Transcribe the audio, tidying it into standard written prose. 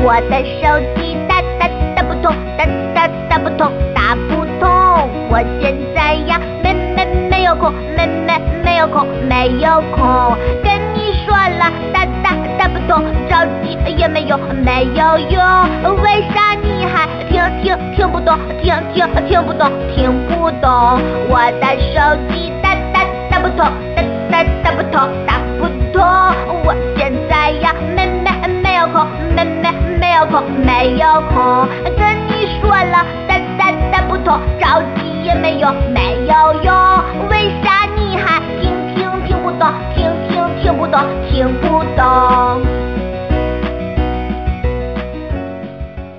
我的手机打不通，打不通，打不通。我现在呀没有空，没有空，没有空。跟你说了打不通，着急也没有用。为啥你还听不懂？听不懂，听不懂。我的手机打不通，打不通，打不通。我现在呀没有空，没有空，没有空。跟你说了打不通，着急也没有用。为啥你还听不懂？听不懂，听不